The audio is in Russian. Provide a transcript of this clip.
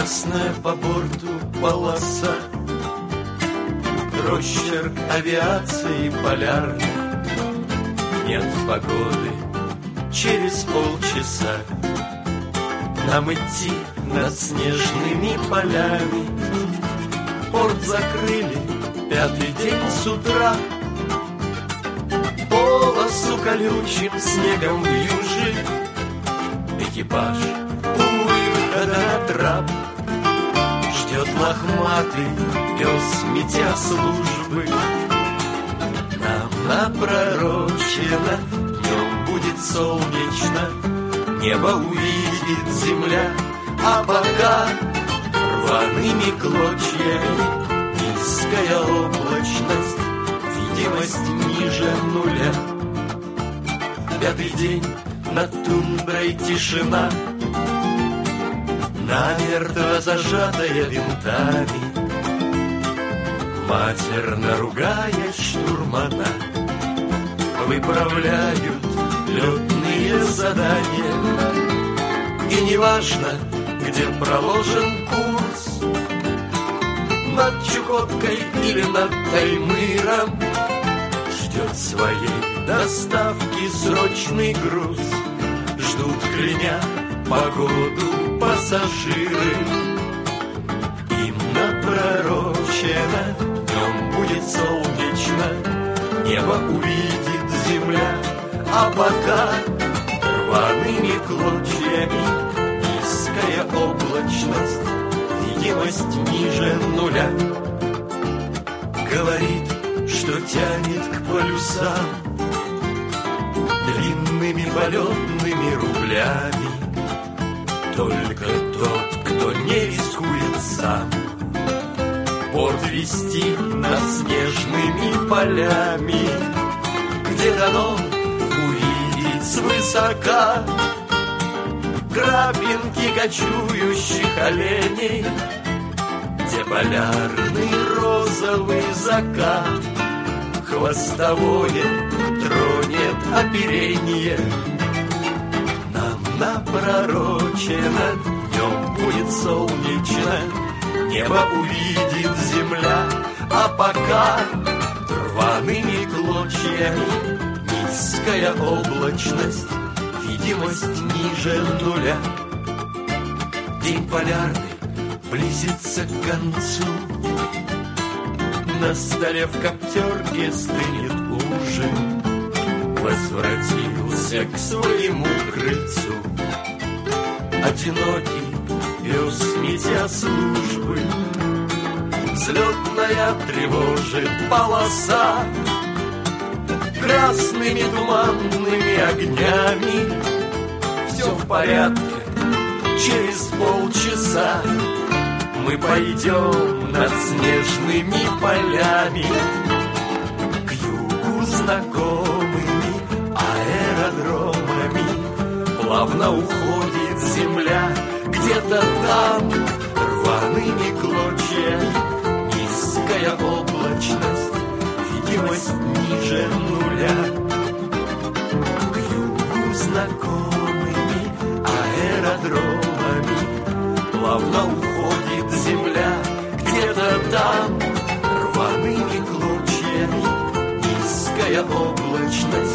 Красная по борту полоса, росчерк авиации полярной. Нет погоды через полчаса, нам идти над снежными полями. Порт закрыли 5-й день с утра, полосу колючим снегом вьюжит. Экипаж у выхода на трап ждет лохматый пес, метя службы. Нам напророчено, днем будет солнечно, небо увидит земля, а пока рваными клочьями низкая облачность, видимость ниже нуля. 5-й день над тундрой тишина, намертво зажатая винтами. Матерно ругая штурмана, выправляют летные задания. И неважно, где проложен курс, над Чукоткой или над Таймыром, ждет своей доставки срочный груз. Ждут, кляня погоду, пассажиры. Им напророчено, днем будет солнечно, небо увидит земля, а пока рваными клочьями низкая облачность, видимость ниже нуля. Говорит, что тянет к полюсам длинными полетными рублями только тот, кто не рискует сам порт вести над снежными полями, где дано увидеть свысока крапинки кочующих оленей, где полярный розовый закат хвостовое тронет оперение. Нам напророчено, днем будет солнечно, небо увидит земля, а пока рваными клочьями низкая облачность, видимость ниже нуля. День полярный близится к концу, на столе в коптерке стынет ужин. Возвратился к своему крыльцу одинокий пес, метя службы. Взлетная тревожит полоса красными туманными огнями. Все в порядке, через полчаса мы пойдем над снежными полями к югу знакомыми аэродромами. Плавно уходит земля, где-то там рваными клочьями низкая облачность, видимость ниже нуля. К югу знакомыми аэродромами плавно уходит земля, где-то там рваными клочьями низкая облачность,